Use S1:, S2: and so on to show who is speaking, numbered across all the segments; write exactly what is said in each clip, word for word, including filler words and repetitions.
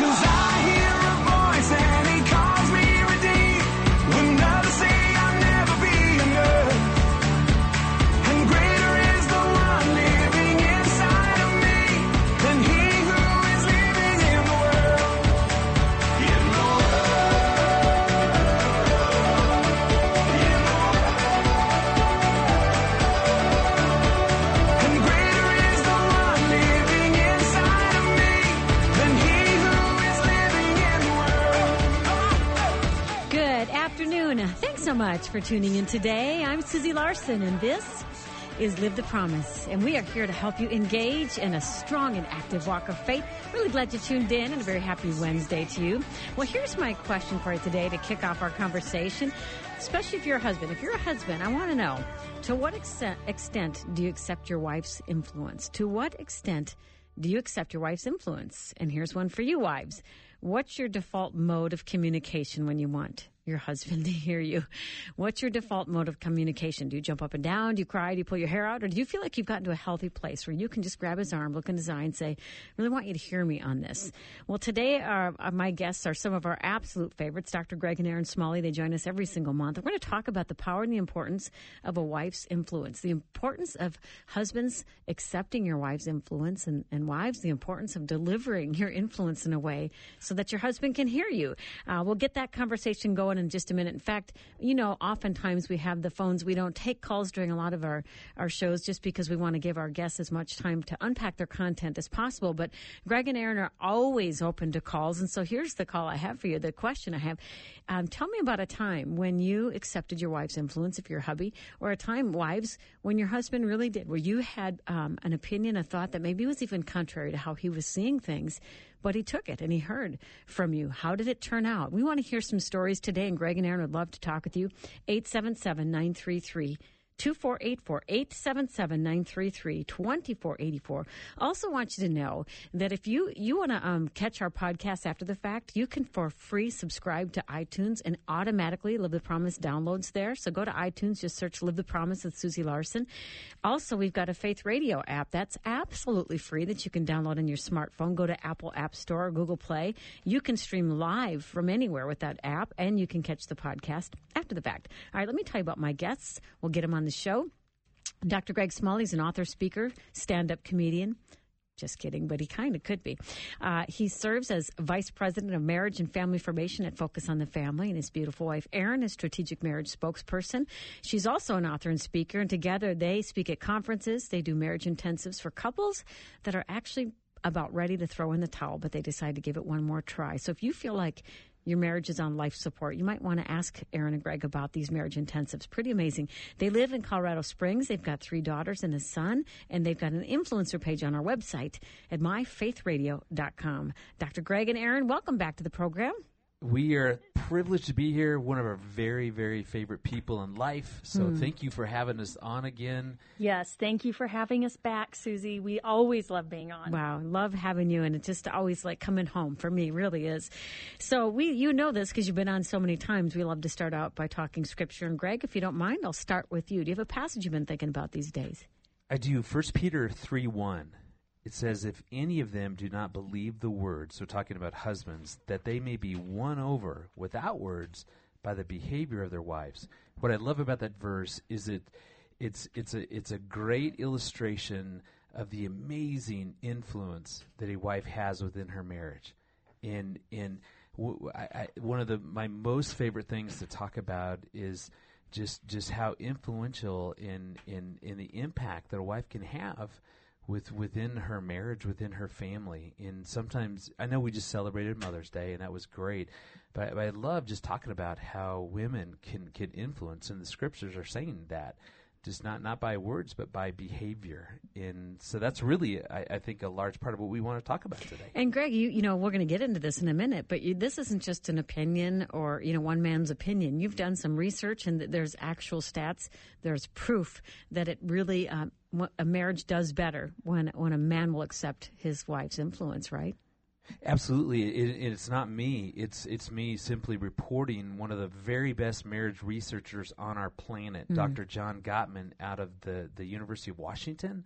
S1: Much for tuning in today. I'm Susie Larson, and this is Live the Promise, and we are here to help you engage in a strong and active walk of faith. Really glad you tuned in, and a very happy Wednesday to you. Well, here's my question for you today to kick off our conversation, especially if you're a husband. If you're a husband, I want to know, to what extent, extent do you accept your wife's influence? To what extent do you accept your wife's influence? And here's one for you, wives. What's your default mode of communication when you want your husband to hear you? What's your default mode of communication? Do you jump up and down? Do you cry? Do you pull your hair out? Or do you feel like you've gotten to a healthy place where you can just grab his arm, look in his eye, and say, I really want you to hear me on this? Well, today uh, my guests are some of our absolute favorites, Doctor Greg and Erin Smalley. They join us every single month. We're going to talk about the power and the importance of a wife's influence, the importance of husbands accepting your wife's influence, and, and wives, the importance of delivering your influence in a way so that your husband can hear you. Uh, we'll get that conversation going in just a minute. In fact, you know, oftentimes we have the phones. We don't take calls during a lot of our, our shows just because we want to give our guests as much time to unpack their content as possible. But Greg and Erin are always open to calls. And so here's the call I have for you, the question I have. Um, tell me about a time when you accepted your wife's influence, if you're a hubby, or a time, wives, when your husband really did, where you had um, an opinion, a thought that maybe was even contrary to how he was seeing things, but he took it and he heard from you. How did it turn out? We want to hear some stories today, and Greg and Erin would love to talk with you. eight seven seven, nine three three, two four eight four, eight seven seven, nine three three, two four eight four. Also want you to know that if you, you want to um, catch our podcast after the fact, you can for free subscribe to iTunes and automatically Live the Promise downloads there. So go to iTunes, just search Live the Promise with Susie Larson. Also, we've got a Faith Radio app that's absolutely free that you can download on your smartphone. Go to Apple App Store or Google Play. You can stream live from anywhere with that app, and you can catch the podcast after the fact. All right, let me tell you about my guests. We'll get them on the show. Doctor Greg Smalley is an author, speaker, stand-up comedian. Just kidding, but he kind of could be. Uh, he serves as Vice President of Marriage and Family Formation at Focus on the Family, and his beautiful wife, Erin, is Strategic Marriage Spokesperson. She's also an author and speaker, and together they speak at conferences. They do marriage intensives for couples that are actually about ready to throw in the towel, but they decide to give it one more try. So if you feel like your marriage is on life support, you might want to ask Erin and Greg about these marriage intensives. Pretty amazing. They live in Colorado Springs. They've got three daughters and a son, and they've got an influencer page on our website at my faith radio dot com. Doctor Greg and Erin, welcome back to the program.
S2: We are privileged to be here, one of our very, very favorite people in life. So mm. thank you for having us on again.
S3: Yes, thank you for having us back, Susie. We always love being on.
S1: Wow, love having you, and it's just always like coming home for me, really is. So we, you know this because you've been on so many times. We love to start out by talking Scripture. And Greg, if you don't mind, I'll start with you. Do you have a passage you've been thinking about these days?
S2: I do. First Peter three one. It says, if any of them do not believe the word, so talking about husbands, that they may be won over without words by the behavior of their wives. What I love about that verse is it, it's it's a it's a great illustration of the amazing influence that a wife has within her marriage. And in w- I, I, one of the my most favorite things to talk about is just just how influential in in in the impact that a wife can have with within her marriage, within her family. And sometimes, I know we just celebrated Mother's Day, and that was great, but, but I love just talking about how women can, can influence, and the Scriptures are saying that, just not, not by words, but by behavior. And so that's really, I, I think, a large part of what we want to talk about today.
S1: And Greg, you, you know, we're going to get into this in a minute, but you, this isn't just an opinion or, you know, one man's opinion. You've done some research, and there's actual stats. There's proof that it really, um, a marriage does better when when a man will accept his wife's influence, right?
S2: Absolutely. It, it's not me. It's it's me simply reporting one of the very best marriage researchers on our planet, mm. Doctor John Gottman, out of the, the University of Washington.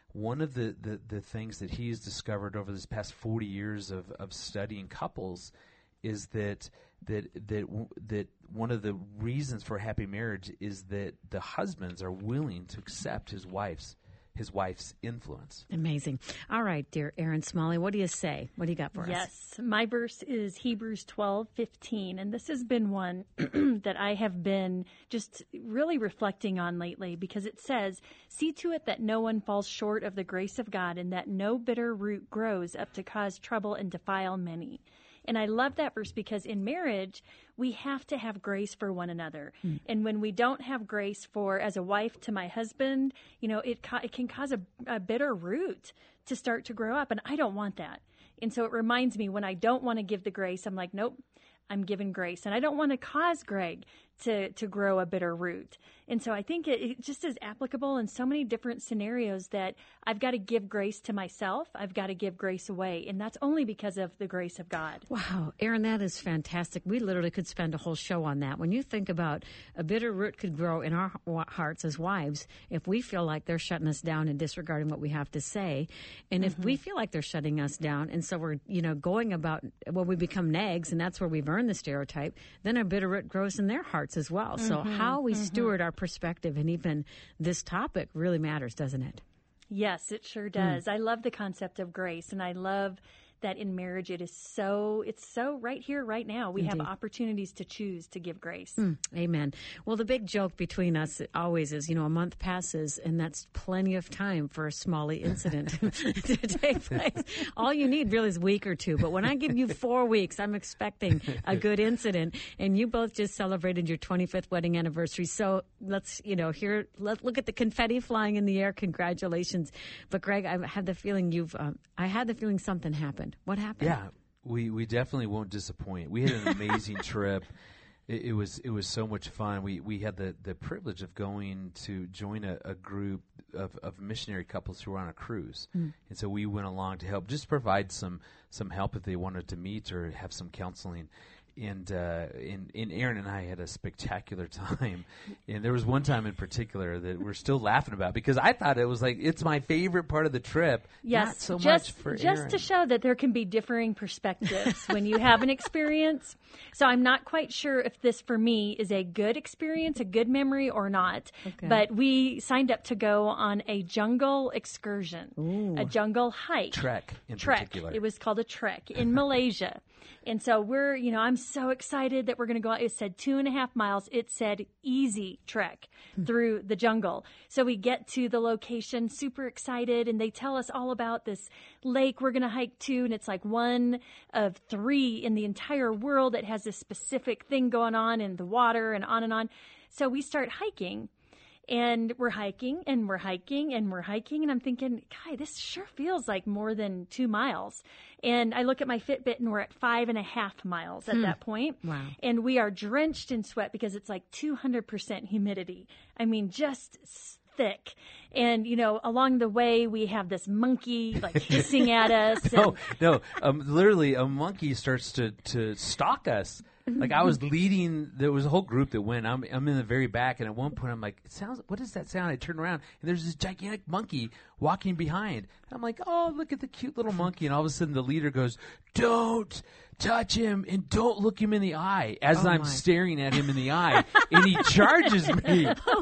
S2: one of the, the, the things that he's discovered over this past forty years of, of studying couples is that that that that one of the reasons for a happy marriage is that the husbands are willing to accept his wife's his wife's influence.
S1: Amazing. All right, dear Aaron Smalley, what do you say? What do you got for
S3: yes,
S1: us?
S3: Yes, my verse is Hebrews twelve fifteen, and this has been one that I have been just really reflecting on lately, because it says, "See to it that no one falls short of the grace of God, and that no bitter root grows up to cause trouble and defile many." And I love that verse because in marriage, we have to have grace for one another. Mm. And when we don't have grace for, as a wife to my husband, you know, it, ca- it can cause a, a bitter root to start to grow up. And I don't want that. And so it reminds me, when I don't want to give the grace, I'm like, nope, I'm giving grace. And I don't want to cause Greg to, to grow a bitter root. And so I think it, it just is applicable in so many different scenarios that I've got to give grace to myself. I've got to give grace away. And that's only because of the grace of God.
S1: Wow. Aaron, that is fantastic. We literally could spend a whole show on that. When you think about a bitter root could grow in our hearts as wives if we feel like they're shutting us down and disregarding what we have to say. And mm-hmm. if we feel like they're shutting us down, and so we're, you know, going about, well, we become nags, and that's where we've earned the stereotype, then a bitter root grows in their hearts as well. Mm-hmm. So how we mm-hmm. steward our perspective and even this topic really matters, doesn't it?
S3: Yes, it sure does. Mm. I love the concept of grace, and I love that in marriage it is so, it's so right here, right now. We Indeed. Have opportunities to choose to give grace.
S1: Mm, amen. Well, the big joke between us always is, you know, a month passes, and that's plenty of time for a Smalley incident to take place. All you need really is a week or two. But when I give you four weeks, I'm expecting a good incident. And you both just celebrated your twenty-fifth wedding anniversary. So let's, you know, here, let look at the confetti flying in the air. Congratulations. But Greg, I had the feeling you've, um, I had the feeling something happened. What happened?
S2: Yeah, we, we definitely won't disappoint. We had an amazing trip. It, it was it was so much fun. We we had the, the privilege of going to join a, a group of, of missionary couples who were on a cruise, mm. and so we went along to help, just provide some some help if they wanted to meet or have some counseling. And, uh, and and Aaron and I had a spectacular time. And there was one time in particular that we're still laughing about, because I thought it was like, it's my favorite part of the trip.
S3: Yes,
S2: not so
S3: just,
S2: much for
S3: just
S2: Aaron.
S3: to show that there can be differing perspectives when you have an experience. So I'm not quite sure if this for me is a good experience, a good memory or not. Okay. But we signed up to go on a jungle excursion, Ooh. a jungle hike.
S2: Trek in
S3: trek.
S2: particular.
S3: It was called a trek in Malaysia. And so we're, you know, I'm so excited that we're going to go out. It said two and a half miles. It said easy trek through the jungle. So we get to the location, super excited, and they tell us all about this lake we're going to hike to. And it's like one of three in the entire world that has this specific thing going on in the water, and on and on. So we start hiking. And we're hiking and we're hiking and we're hiking. And I'm thinking, God, this sure feels like more than two miles. And I look at my Fitbit and we're at five and a half miles at hmm. that point.
S1: Wow.
S3: And we are drenched in sweat because it's like two hundred percent humidity. I mean, just thick. And, you know, along the way, we have this monkey like hissing at us.
S2: no, no, um, literally a monkey starts to, to stalk us. Like, I was leading, there was a whole group that went. I'm I'm in the very back, and at one point I'm like, it sounds, what does that sound? I turn around, and there's this gigantic monkey walking behind. And I'm like, oh, look at the cute little monkey. And all of a sudden the leader goes, don't touch him and don't look him in the eye, as oh I'm my. staring at him in the eye. And he charges me. Oh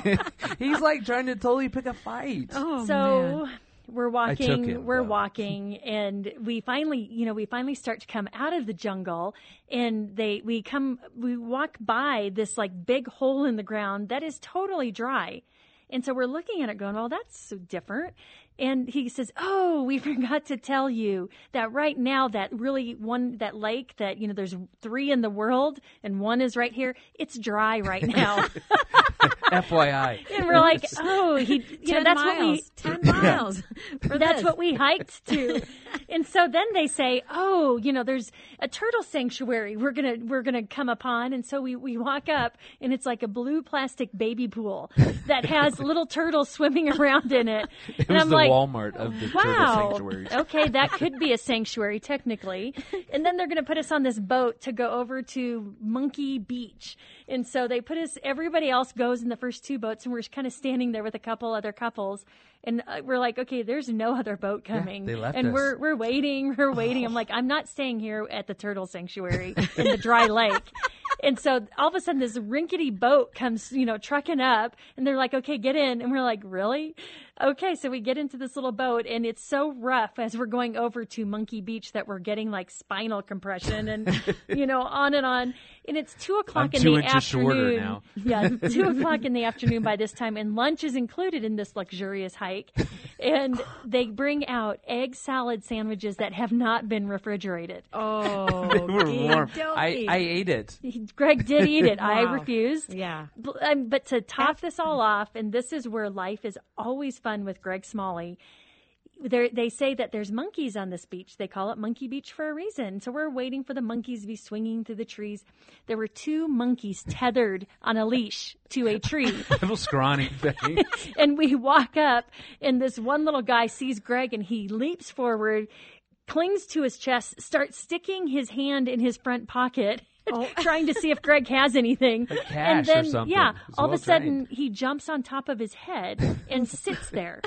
S2: He's like trying to totally pick a fight.
S3: Oh, so man. We're walking, him, we're though. walking, and we finally, you know, we finally start to come out of the jungle, and they, we come, we walk by this like big hole in the ground that is totally dry. And so we're looking at it going, well, that's so different. And he says, oh, we forgot to tell you that right now that really one, that lake that, you know, there's three in the world and one is right here. It's dry right now.
S2: F Y I.
S3: And we're like, oh, he, you know, that's
S1: miles,
S3: what we,
S1: ten miles. For
S3: that's
S1: this.
S3: what we hiked to. And so then they say, oh, you know, there's a turtle sanctuary we're going to, we're going to come upon. And so we, we walk up, and it's like a blue plastic baby pool that has little turtles swimming around in it.
S2: It
S3: and
S2: was
S3: I'm
S2: the
S3: like,
S2: Walmart of the
S3: wow,
S2: turtle sanctuaries.
S3: Okay, that could be a sanctuary technically. And then they're going to put us on this boat to go over to Monkey Beach. And so they put us, everybody else goes in the first two boats, and we're kind of standing there with a couple other couples. And uh, we're like, okay, there's no other boat coming.
S2: Yeah, they left
S3: and
S2: us.
S3: we're we're waiting, we're waiting. I'm like, I'm not staying here at the turtle sanctuary in the dry lake. And so all of a sudden this rinkety boat comes, you know, trucking up, and they're like, okay, get in. And we're like, really? Okay. So we get into this little boat, and it's so rough as we're going over to Monkey Beach that we're getting like spinal compression and, you know, on and on. And it's two o'clock
S2: I'm
S3: in
S2: two
S3: the
S2: inches shorter
S3: afternoon.
S2: now.
S3: Yeah, two o'clock in the afternoon by this time, and lunch is included in this luxurious hike. And they bring out egg salad sandwiches that have not been refrigerated.
S1: Oh,
S2: They were warm.
S1: okey-dokey.
S2: I, I ate it.
S3: Greg did eat it. I
S1: Wow.
S3: refused.
S1: Yeah.
S3: But, um, but to top this all off, and this is where life is always fun with Greg Smalley, there, they say that there's monkeys on this beach. They call it Monkey Beach for a reason. So we're waiting for the monkeys to be swinging through the trees. There were two monkeys tethered on a leash to a tree.
S2: Little scrawny thing.
S3: And we walk up, and this one little guy sees Greg, and he leaps forward, clings to his chest, starts sticking his hand in his front pocket,
S1: Oh.
S3: trying to see if Greg has anything.
S2: Like cash
S3: and then,
S2: or something.
S3: yeah,
S2: He's
S3: all of a
S2: well-trained.
S3: sudden he jumps on top of his head and sits there.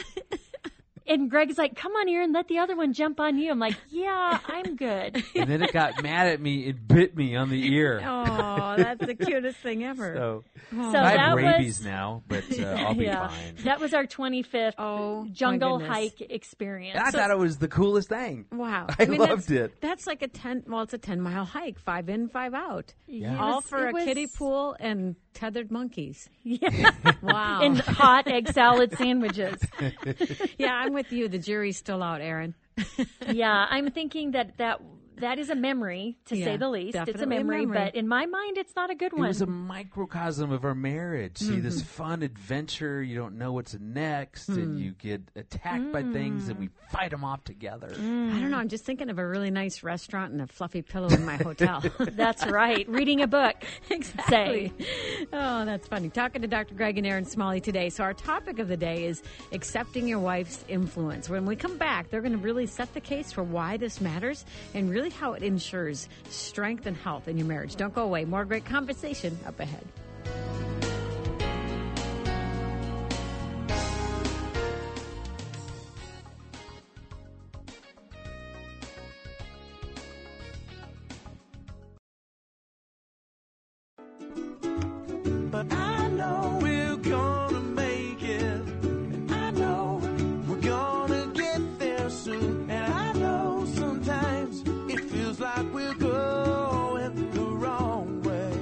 S3: And Greg's like, come on here and let the other one jump on you. I'm like, yeah, I'm good.
S2: And then it got mad at me. It bit me on the ear.
S1: Oh, that's the cutest thing ever.
S2: So,
S3: So
S2: I
S3: that
S2: have rabies
S3: was,
S2: now, but uh, I'll be
S3: yeah,
S2: fine.
S3: that was our twenty-fifth
S1: Oh, my
S3: jungle
S1: goodness.
S3: hike experience.
S2: I thought it was the coolest thing.
S1: Wow.
S2: I
S1: mean,
S2: loved
S1: that's,
S2: it.
S1: That's like a ten, well, it's a ten mile hike, five in, five out.
S2: Yeah.
S3: It
S1: All
S3: was-
S1: for
S3: it
S1: a
S3: was-
S1: kiddie pool and tethered monkeys.
S3: Yeah.
S1: Wow.
S3: And hot egg salad sandwiches.
S1: Yeah, I'm with you. The jury's still out, Aaron.
S3: Yeah, I'm thinking that that that is a memory, to
S1: Yeah,
S3: say the least. It's a
S1: definitely a
S3: memory,
S1: memory.
S3: but in my mind, it's not a good
S2: It
S3: one.
S2: was a microcosm of our marriage. See, this fun adventure. You don't know what's next, and you get attacked by things, and we fight them off together.
S1: I don't know. I'm just thinking of a really nice restaurant and a fluffy pillow in my hotel.
S3: That's right. Reading a book.
S1: Exactly. Oh, that's funny. Talking to Doctor Greg and Aaron Smalley today. So our topic of the day is accepting your wife's influence. When we come back, they're going to really set the case for why this matters and really how it ensures strength and health in your marriage. Don't go away. More great conversation up ahead.
S4: But I know we're gonna make it. And I know we're gonna get there soon. And I know sometimes it feels like we're going the wrong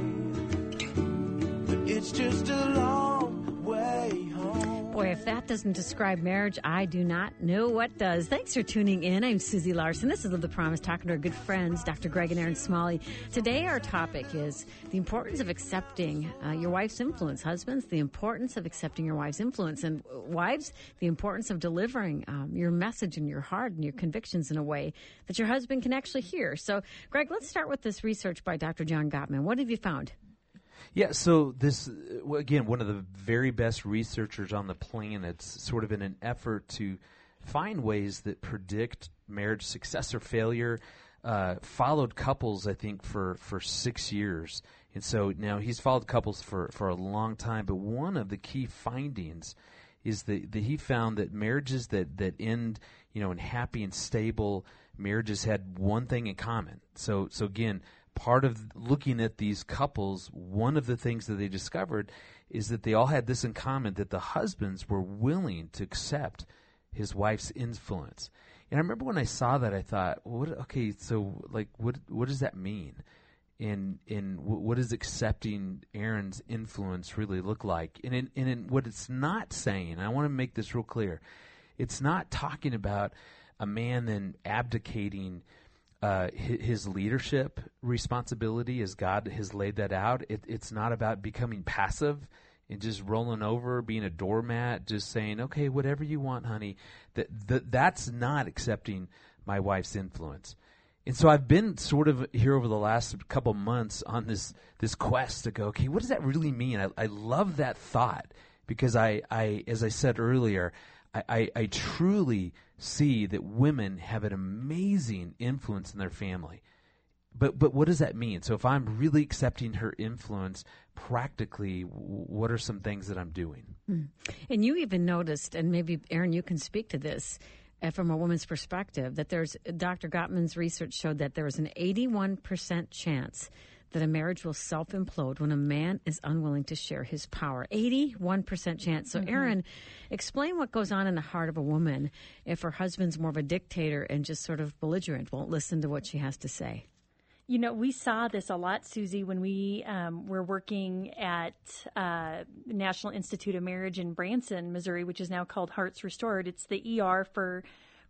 S4: way. But it's just a long way home.
S1: Boy, if that doesn't describe marriage, I do not know what does. Thanks for tuning in. I'm Susie Larson. This is Live the Promise, talking to our good friends, Doctor Greg and Aaron Smalley. Today, our topic is the importance of accepting uh, your wife's influence. Husbands, the importance of accepting your wife's influence. And uh, wives, the importance of delivering um, your message and your heart and your convictions in a way that your husband can actually hear. So, Greg, let's start with this research by Doctor John Gottman. What have you found?
S2: Yeah, so this, uh, well, again, one of the very best researchers on the planet, sort of in an effort to find ways that predict marriage success or failure, uh, followed couples, I think, for, for six years. And so now he's followed couples for, for a long time, but one of the key findings is that, that he found that marriages that, that end, you know, in happy and stable marriages had one thing in common. So, so again, part of looking at these couples, one of the things that they discovered is that they all had this in common, that the husbands were willing to accept his wife's influence. And I remember when I saw that, I thought, well, what, okay, so like, what what does that mean? And and w- what does accepting Aaron's influence really look like? And in, and in what it's not saying, I want to make this real clear, it's not talking about a man then abdicating Uh, his, his leadership responsibility as God has laid that out. It, it's not about becoming passive and just rolling over, being a doormat, just saying, okay, whatever you want, honey. That, that That's not accepting my wife's influence. And so I've been sort of here over the last couple months on this this quest to go, okay, what does that really mean? I, I love that thought because I, I, as I said earlier, I, I, I truly see that women have an amazing influence in their family. but but what does that mean? So if I'm really accepting her influence, practically, w- what are some things that I'm doing?
S1: Mm. And you even noticed, and maybe, Aaron, you can speak to this uh, from a woman's perspective, that there's Doctor Gottman's research showed that there is an eighty-one percent chance that a marriage will self-implode when a man is unwilling to share his power. eighty-one percent chance. So, mm-hmm. Aaron, explain what goes on in the heart of a woman if her husband's more of a dictator and just sort of belligerent, won't listen to what she has to say.
S3: You know, we saw this a lot, Susie, when we um, were working at uh, National Institute of Marriage in Branson, Missouri, which is now called Hearts Restored. It's the E R for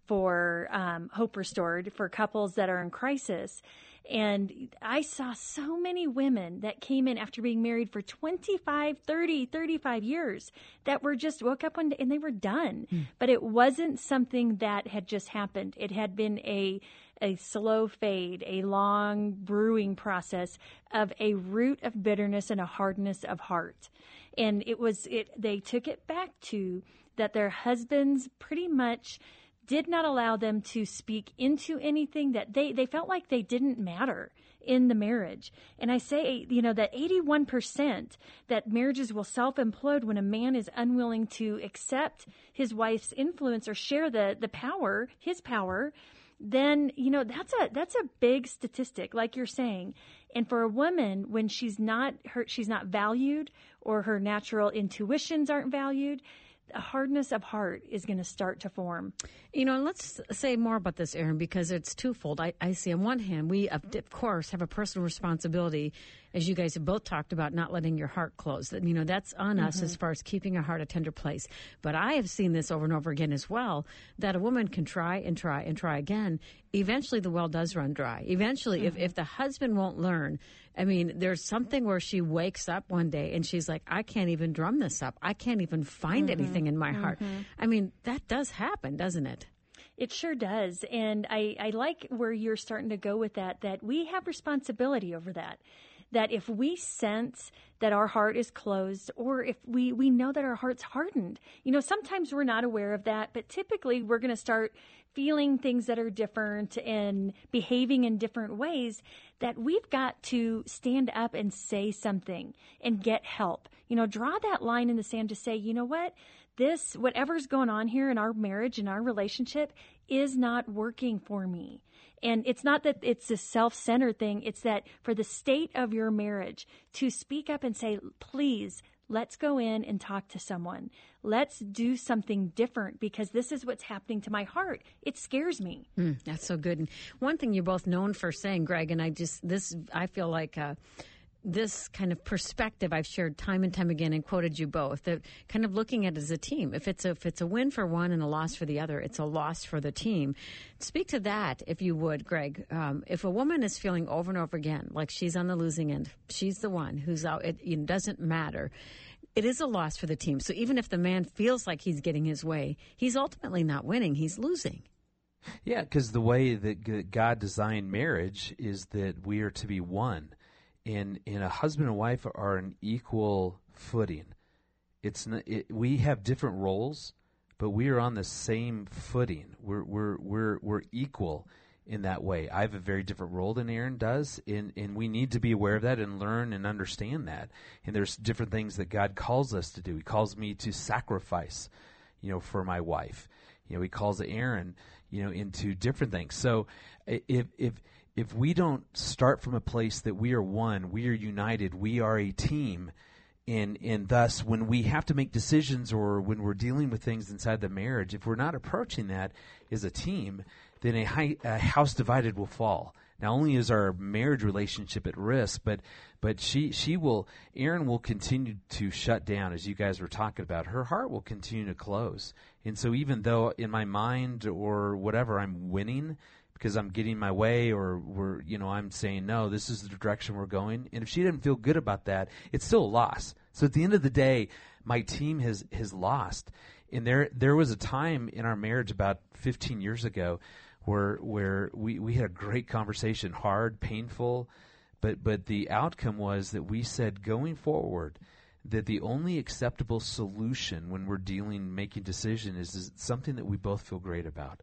S3: for um, Hope Restored for couples that are in crisis. And I saw so many women that came in after being married for twenty-five, thirty, thirty-five years that were just woke up one day and they were done. Mm. But it wasn't something that had just happened. It had been a a slow fade, a long brewing process of a root of bitterness and a hardness of heart. And it was, it, they took it back to that their husbands pretty much did not allow them to speak into anything, that they, they felt like they didn't matter in the marriage. And I say, you know, that eighty-one percent that marriages will self-implode when a man is unwilling to accept his wife's influence or share the, the power, his power, then, you know, that's a, that's a big statistic, like you're saying. And for a woman, when she's not, her, she's not valued or her natural intuitions aren't valued, a hardness of heart is going to start to form.
S1: You know, let's say more about this, Aaron, because it's twofold. I, I see on one hand, we, of course, have a personal responsibility, as you guys have both talked about, not letting your heart close. That, you know, that's on mm-hmm. us as far as keeping our heart a tender place. But I have seen this over and over again as well, that a woman can try and try and try again. Eventually, the well does run dry. Eventually, mm-hmm. if, if the husband won't learn, I mean, there's something where she wakes up one day and she's like, I can't even drum this up. I can't even find mm-hmm. anything in my mm-hmm. heart. I mean, that does happen, doesn't it?
S3: It sure does. And I, I like where you're starting to go with that, that we have responsibility over that. That if we sense that our heart is closed, or if we, we know that our heart's hardened, you know, sometimes we're not aware of that, but typically we're going to start feeling things that are different and behaving in different ways, that we've got to stand up and say something and get help. You know, draw that line in the sand to say, you know what, this, whatever's going on here in our marriage and our relationship is not working for me. And it's not that it's a self-centered thing. It's that for the state of your marriage, to speak up and say, please, let's go in and talk to someone. Let's do something different, because this is what's happening to my heart. It scares me.
S1: Mm, that's so good. And one thing you're both known for saying, Greg, and I just, this, I feel like, uh, this kind of perspective I've shared time and time again and quoted you both, that kind of looking at it as a team. If it's a, if it's a win for one and a loss for the other, it's a loss for the team. Speak to that, if you would, Greg. Um, if a woman is feeling over and over again like she's on the losing end, she's the one who's out, it, it doesn't matter. It is a loss for the team. So even if the man feels like he's getting his way, he's ultimately not winning. He's losing.
S2: Yeah, because the way that God designed marriage is that we are to be one. And, and a husband and wife are an equal footing. It's not, it, we have different roles, but we are on the same footing. We're we're we're we're equal in that way. I have a very different role than Aaron does, and, and we need to be aware of that and learn and understand that. And there's different things that God calls us to do. He calls me to sacrifice, you know, for my wife. You know, He calls Aaron, you know, into different things. So if if If we don't start from a place that we are one, we are united, we are a team, and and thus when we have to make decisions or when we're dealing with things inside the marriage, if we're not approaching that as a team, then a, high, a house divided will fall. Not only is our marriage relationship at risk, but but she she will, Aaron will continue to shut down, as you guys were talking about. Her heart will continue to close. And so even though in my mind or whatever I'm winning, because I'm getting my way, or we're, you know, I'm saying, no, this is the direction we're going. And if she didn't feel good about that, it's still a loss. So at the end of the day, my team has, has lost. And there there was a time in our marriage about fifteen years ago where where we, we had a great conversation, hard, painful, but but the outcome was that we said going forward that the only acceptable solution when we're dealing, making decision is, is something that we both feel great about.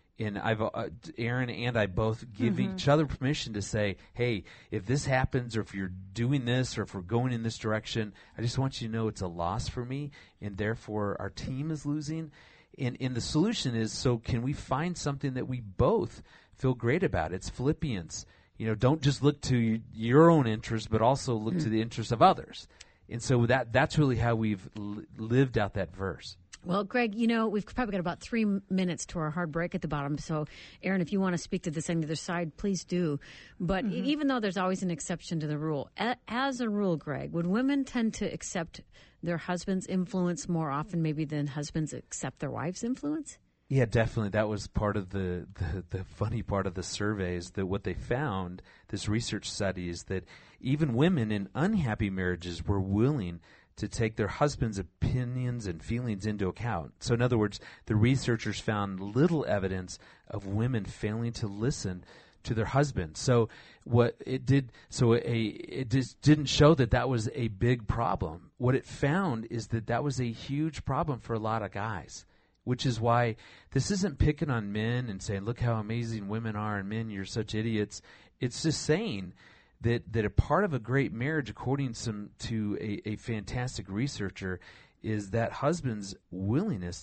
S2: And I've uh, Aaron and I both give
S3: Mm-hmm.
S2: each other permission to say, hey, if this happens or if you're doing this or if we're going in this direction, I just want you to know it's a loss for me, and therefore our team is losing. And, and the solution is, so can we find something that we both feel great about? It's Philippians. You know, don't just look to y- your own interests, but also look
S1: Mm.
S2: to the interests of others. And so that that's really how we've li- lived out that verse.
S1: Well, Greg, you know, we've probably got about three m- minutes to our hard break at the bottom. So, Aaron, if you want to speak to this on the other side, please do. But e- even though there's always an exception to the rule, a- as a rule, Greg, would women tend to accept their husband's influence more often maybe than husbands accept their wives' influence?
S2: Yeah, definitely. That was part of the, the, the funny part of the surveys, that what they found, this research study, is that even women in unhappy marriages were willing to take their husband's opinions and feelings into account. So in other words, the researchers found little evidence of women failing to listen to their husband. So what it did, so a, it just didn't show that that was a big problem. What it found is that that was a huge problem for a lot of guys, which is why this isn't picking on men and saying, look how amazing women are, and men, you're such idiots. It's just saying that that a part of a great marriage, according some, to a, a fantastic researcher, is that husband's willingness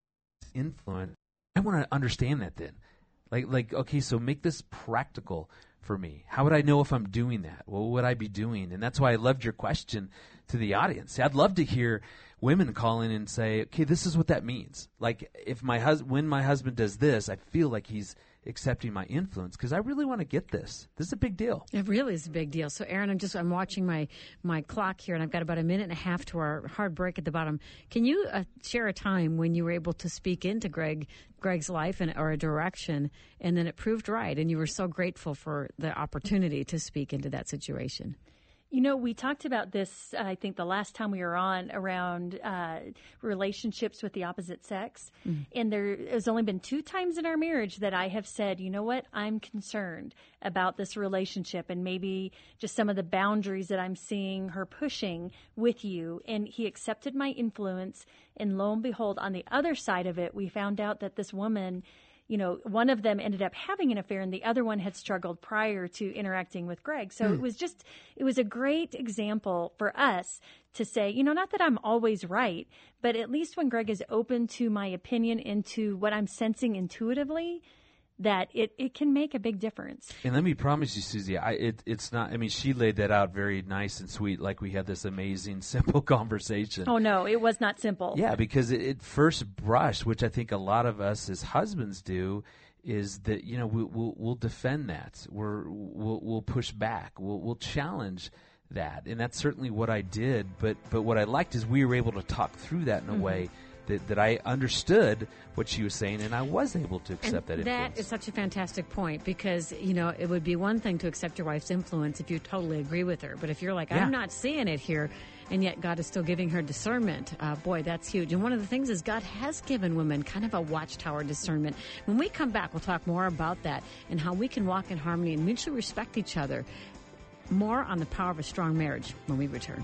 S2: to influence. I want to understand that then. Like, like, okay, so make this practical for me. How would I know if I'm doing that? What would I be doing? And that's why I loved your question to the audience. I'd love to hear women call in and say, okay, this is what that means. Like, if my hus- when my husband does this, I feel like he's accepting my influence, because I really want to get this. This is a big deal.
S1: It really is a big deal. So, Aaron, I'm just I'm watching my my clock here, and I've got about a minute and a half to our hard break at the bottom. Can you uh, share a time when you were able to speak into Greg Greg's life and or a direction, and then it proved right, and you were so grateful for the opportunity to speak into that situation?
S3: You know, we talked about this, I think, the last time we were on, around uh, relationships with the opposite sex. Mm. And there has only been two times in our marriage that I have said, you know what, I'm concerned about this relationship and maybe just some of the boundaries that I'm seeing her pushing with you. And he accepted my influence. And lo and behold, on the other side of it, we found out that this woman, you know, one of them ended up having an affair and the other one had struggled prior to interacting with Greg. So mm. it was just, it was a great example for us to say, you know, not that I'm always right, but at least when Greg is open to my opinion, into what I'm sensing intuitively, that it, it can make a big difference.
S2: And let me promise you, Susie, I, it, it's not, I mean, she laid that out very nice and sweet, like we had this amazing, simple conversation.
S3: Oh, no, it was not simple.
S2: Yeah, because it, it first brush, which I think a lot of us as husbands do, is that, you know, we, we'll, we'll defend that. We're, we'll, we'll push back. We'll, we'll challenge that. And that's certainly what I did. But, but what I liked is we were able to talk through that in a mm-hmm. way That, that I understood what she was saying, and I was able to accept
S1: and
S2: that influence.
S1: That is such a fantastic point, because, you know, it would be one thing to accept your wife's influence if you totally agree with her. But if you're like, yeah. I'm not seeing it here, and yet God is still giving her discernment, uh, boy, that's huge. And one of the things is God has given women kind of a watchtower discernment. When we come back, we'll talk more about that and how we can walk in harmony and mutually respect each other. More on the power of a strong marriage when we return.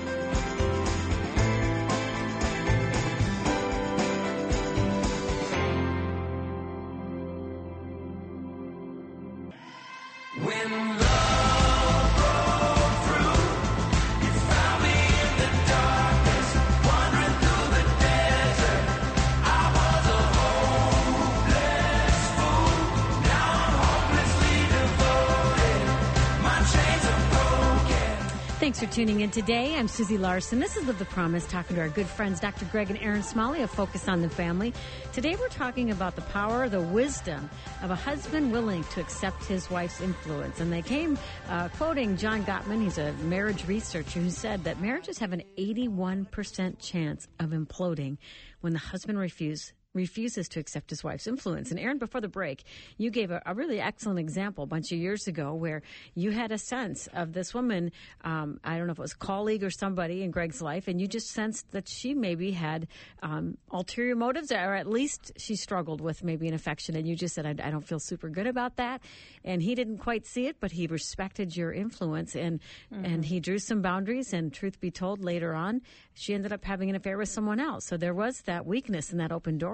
S1: Thanks for tuning in today. I'm Susie Larson. This is Live the Promise, talking to our good friends, Doctor Greg and Aaron Smalley of Focus on the Family. Today we're talking about the power, the wisdom of a husband willing to accept his wife's influence. And they came uh, quoting John Gottman. He's a marriage researcher who said that marriages have an eighty-one percent chance of imploding when the husband refuses refuses to accept his wife's influence. And Aaron, before the break, you gave a, a really excellent example a bunch of years ago where you had a sense of this woman, um, I don't know if it was a colleague or somebody in Greg's life, and you just sensed that she maybe had um, ulterior motives, or at least she struggled with maybe an affection, and you just said, I, I don't feel super good about that. And he didn't quite see it, but he respected your influence, and, mm-hmm. and he drew some boundaries, and truth be told, later on, she ended up having an affair with someone else. So there was that weakness in that open door.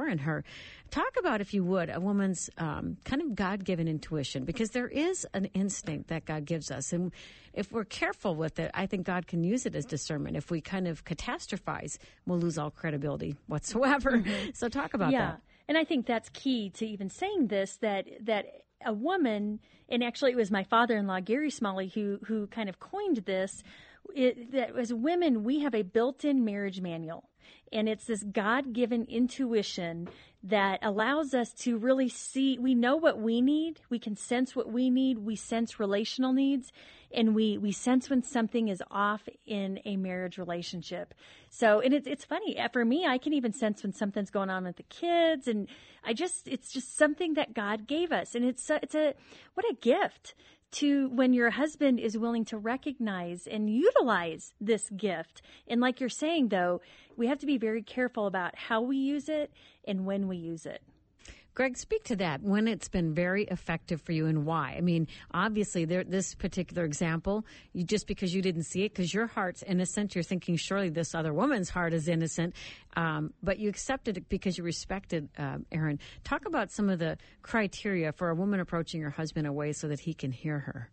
S1: more in her. Talk about, if you would, a woman's um, kind of God-given intuition, because there is an instinct that God gives us. And if we're careful with it, I think God can use it as discernment. If we kind of catastrophize, we'll lose all credibility whatsoever. Mm-hmm. So talk about
S3: yeah.
S1: that.
S3: And I think that's key to even saying this, that that a woman, and actually it was my father-in-law, Gary Smalley, who who kind of coined this, it, that as women, we have a built-in marriage manual. And it's this God-given intuition that allows us to really see, we know what we need, we can sense what we need, we sense relational needs, and we, we sense when something is off in a marriage relationship. So, and it's, it's funny, for me, I can even sense when something's going on with the kids, and I just, it's just something that God gave us. And it's a, it's a, what a gift to when your husband is willing to recognize and utilize this gift. And like you're saying, though, we have to be very careful about how we use it and when we use it.
S1: Greg, speak to that, when it's been very effective for you and why. I mean, obviously, there, this particular example, you just because you didn't see it, because your heart's innocent, you're thinking surely this other woman's heart is innocent, um, but you accepted it because you respected uh, Aaron. Talk about some of the criteria for a woman approaching her husband in a way so that he can hear her.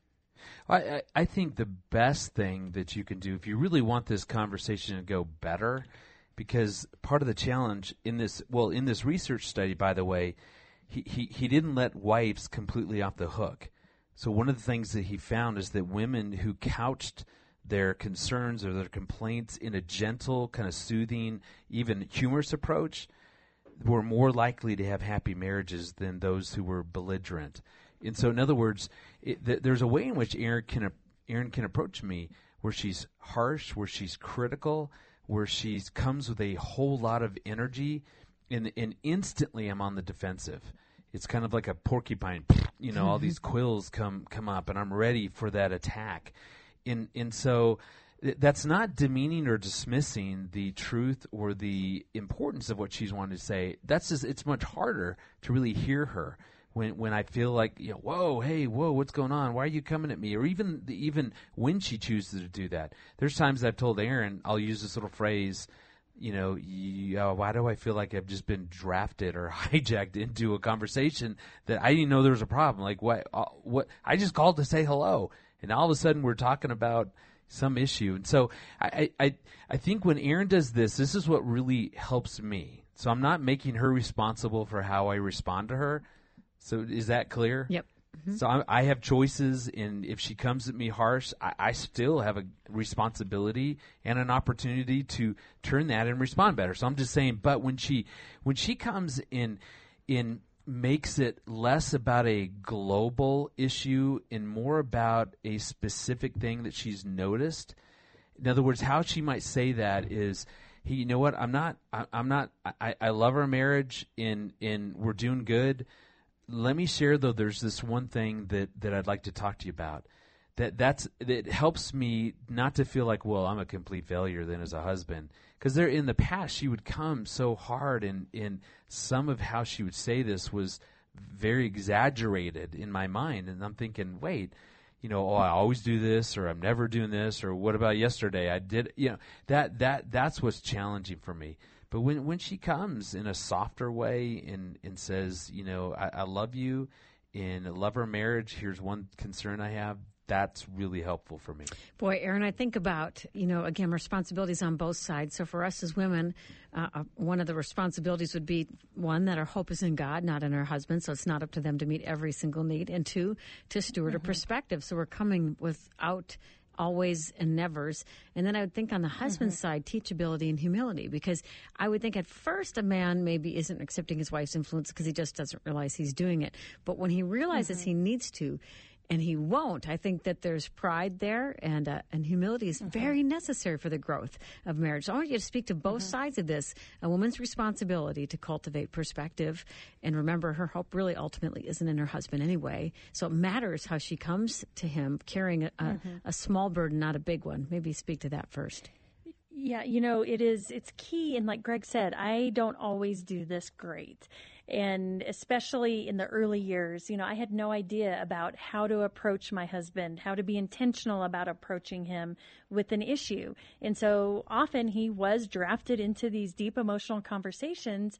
S2: I, I think the best thing that you can do, if you really want this conversation to go better, because part of the challenge in this, well, in this research study, by the way, he, he, he didn't let wives completely off the hook. So one of the things that he found is that women who couched their concerns or their complaints in a gentle, kind of soothing, even humorous approach were more likely to have happy marriages than those who were belligerent. And so, in other words, it, th- there's a way in which Erin can, Erin can approach me where she's harsh, where she's critical, where she comes with a whole lot of energy, and, and instantly I'm on the defensive. It's kind of like a porcupine, you know, all these quills come come up, and I'm ready for that attack. And, and so that's not demeaning or dismissing the truth or the importance of what she's wanting to say. That's just, it's much harder to really hear her. When when I feel like, you know, whoa, hey, whoa, what's going on? Why are you coming at me? Or even even when she chooses to do that. There's times I've told Aaron, I'll use this little phrase, you know, you, uh, why do I feel like I've just been drafted or hijacked into a conversation that I didn't know there was a problem? Like, what? Uh, what? I just called to say hello, and all of a sudden we're talking about some issue. And so I I I think when Aaron does this, this is what really helps me. So I'm not making her responsible for how I respond to her. So is that clear?
S1: Yep. Mm-hmm.
S2: So I, I have choices, and if she comes at me harsh, I, I still have a responsibility and an opportunity to turn that and respond better. So I'm just saying, but when she when she comes in, in makes it less about a global issue and more about a specific thing that she's noticed. In other words, how she might say that is, hey, you know what? I'm not. I, I'm not. I, I love our marriage, and and we're doing good. Let me share, though, there's this one thing that, that I'd like to talk to you about. That that's that helps me not to feel like, well, I'm a complete failure then as a husband. Because there in the past, she would come so hard, and, and some of how she would say this was very exaggerated in my mind. And I'm thinking, wait, you know, oh, I always do this, or I'm never doing this, or what about yesterday? I did, you know, that that that's what's challenging for me. But when when she comes in a softer way and, and says, you know, I, I love you and I love our marriage, here's one concern I have, that's really helpful for me.
S1: Boy, Aaron, I think about, you know, again, responsibilities on both sides. So for us as women, uh, uh, one of the responsibilities would be, one, that our hope is in God, not in our husband. So it's not up to them to meet every single need. And two, to steward mm-hmm. a perspective. So we're coming without always and nevers. And then I would think on the husband's mm-hmm. side, teachability and humility, because I would think at first a man maybe isn't accepting his wife's influence because he just doesn't realize he's doing it. But when he realizes mm-hmm. he needs to, and he won't, I think that there's pride there, and uh, and humility is mm-hmm. very necessary for the growth of marriage. So I want you to speak to both mm-hmm. sides of this. A woman's responsibility to cultivate perspective, and remember, her hope really ultimately isn't in her husband anyway. So it matters how she comes to him carrying a, mm-hmm. a, a small burden, not a big one. Maybe speak to that first.
S3: Yeah, you know, it is, it's key. And like Greg said, I don't always do this great. And especially in the early years, you know, I had no idea about how to approach my husband, how to be intentional about approaching him with an issue. And so often he was drafted into these deep emotional conversations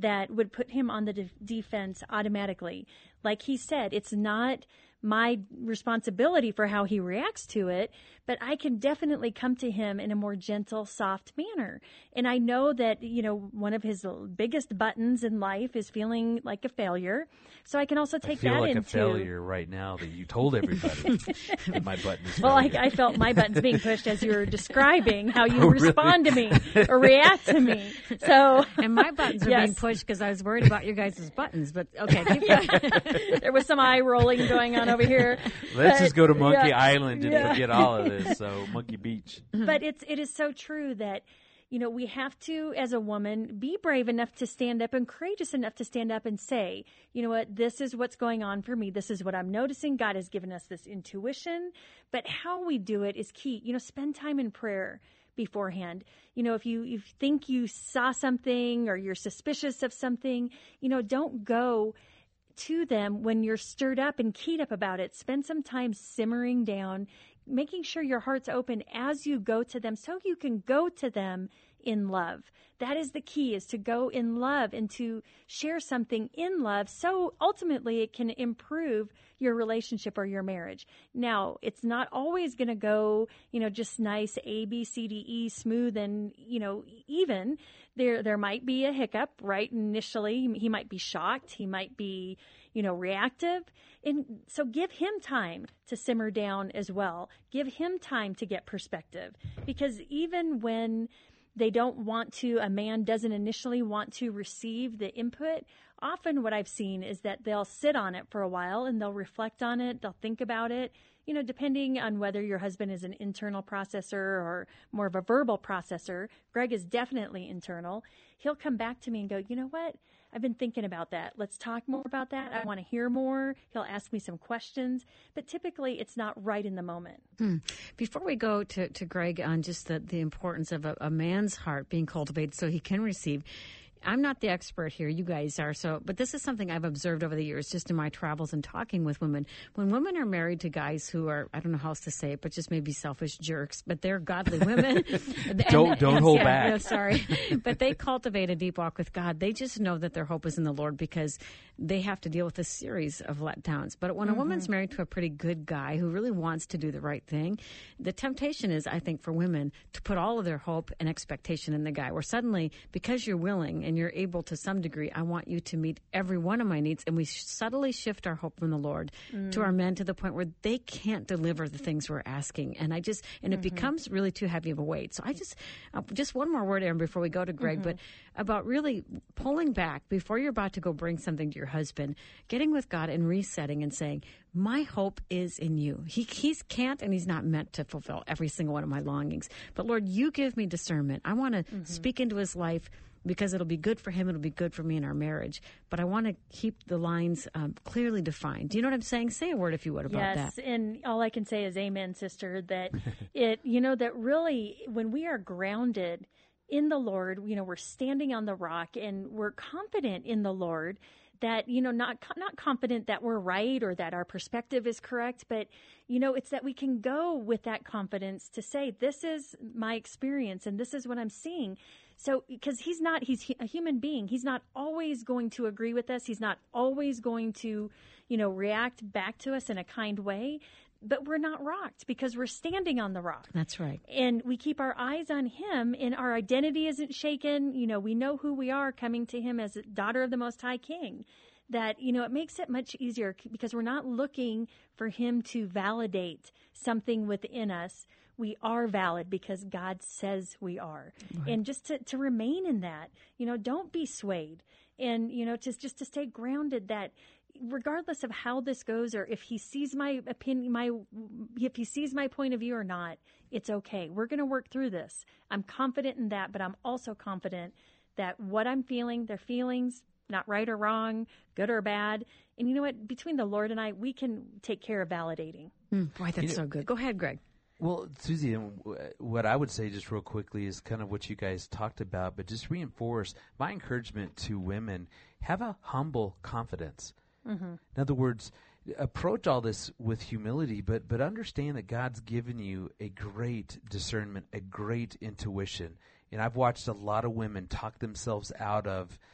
S3: that would put him on the de- defense automatically. Like he said, it's not my responsibility for how he reacts to it, but I can definitely come to him in a more gentle, soft manner. And I know that, you know, one of his biggest buttons in life is feeling like a failure. So I can also take
S2: I feel
S3: that
S2: like
S3: into
S2: a failure right now that you told everybody that my button is
S3: Well, I,
S2: failure.
S3: I felt my buttons being pushed as you were describing how you
S2: Oh, really?
S3: respond to me or react to me. So
S1: And my buttons are
S3: Yes.
S1: being pushed because I was worried about your guys' buttons. But okay, keep going.
S3: there was some eye rolling going on over here.
S2: Let's
S3: But,
S2: just go to Monkey
S3: yeah.
S2: Island and
S3: Yeah.
S2: forget all of this. So Monkey Beach.
S3: But it's it is so true that, you know, we have to, as a woman, be brave enough to stand up and courageous enough to stand up and say, you know what, this is what's going on for me. This is what I'm noticing. God has given us this intuition. But how we do it is key. You know, spend time in prayer beforehand. You know, if you, if you think you saw something or you're suspicious of something, you know, don't go to them when you're stirred up and keyed up about it. Spend some time simmering down, making sure your heart's open as you go to them so you can go to them in love. That is the key, is to go in love and to share something in love so ultimately it can improve your relationship or your marriage. Now, it's not always going to go, you know, just nice A, B, C, D, E, smooth and, you know, even. There there might be a hiccup, right, initially. He might be shocked. He might be, you know, reactive. And so give him time to simmer down as well. Give him time to get perspective. Because even when they don't want to, a man doesn't initially want to receive the input, often what I've seen is that they'll sit on it for a while and they'll reflect on it. They'll think about it, you know, depending on whether your husband is an internal processor or more of a verbal processor. Greg is definitely internal. He'll come back to me and go, you know what? I've been thinking about that. Let's talk more about that. I want to hear more. He'll ask me some questions, but typically it's not right in the moment.
S1: Hmm. Before we go to, to Greg on just the, the importance of a, a man's heart being cultivated so he can receive, I'm not the expert here, you guys are, so, but this is something I've observed over the years just in my travels and talking with women. When women are married to guys who are, I don't know how else to say it, but just maybe selfish jerks, but they're godly women. and,
S2: Don't- don't hold
S1: yeah,
S2: back.
S1: No, sorry. But they cultivate a deep walk with God. They just know that their hope is in the Lord because they have to deal with a series of letdowns. But when a woman's married to a pretty good guy who really wants to do the right thing, the temptation is, I think, for women to put all of their hope and expectation in the guy, where suddenly, because you're willing and you're able to some degree, I want you to meet every one of my needs. And we subtly shift our hope from the Lord mm. to our men to the point where they can't deliver the things we're asking. And I just, and it mm-hmm. becomes really too heavy of a weight. So I just, uh, just one more word, Aaron, before we go to Greg, mm-hmm. but about really pulling back before you're about to go bring something to your husband, getting with God and resetting and saying, my hope is in you. He he's can't and he's not meant to fulfill every single one of my longings. But Lord, you give me discernment. I want to mm-hmm. speak into his life because it'll be good for him. It'll be good for me in our marriage. But I want to keep the lines um, clearly defined. Do you know what I'm saying? Say a word, if you would, about
S3: yes,
S1: that.
S3: Yes, and all I can say is amen, sister, that it, you know, that really when we are grounded in the Lord, you know, we're standing on the rock and we're confident in the Lord that, you know, not not confident that we're right or that our perspective is correct, but, you know, it's that we can go with that confidence to say, this is my experience and this is what I'm seeing. So, because he's not, he's a human being. He's not always going to agree with us. He's not always going to, you know, react back to us in a kind way. But we're not rocked because we're standing on the rock.
S1: That's right.
S3: And we keep our eyes on him and our identity isn't shaken. You know, we know who we are coming to him as a daughter of the Most High King. That, you know, it makes it much easier because we're not looking for him to validate something within us. We are valid because God says we are. Right. And just to, to remain in that, you know, don't be swayed. And, you know, just, just to stay grounded that regardless of how this goes or if he sees my opinion, my if he sees my point of view or not, it's okay. We're going to work through this. I'm confident in that, but I'm also confident that what I'm feeling, their feelings, not right or wrong, good or bad. And you know what? Between the Lord and I, we can take care of validating.
S1: Mm, boy, that's
S2: you know,
S1: so good. Go ahead, Greg.
S2: Well, Susie, what I would say just real quickly is kind of what you guys talked about, but just reinforce my encouragement to women, have a humble confidence. Mm-hmm. In other words, approach all this with humility, but but understand that God's given you a great discernment, a great intuition. And I've watched a lot of women talk themselves out of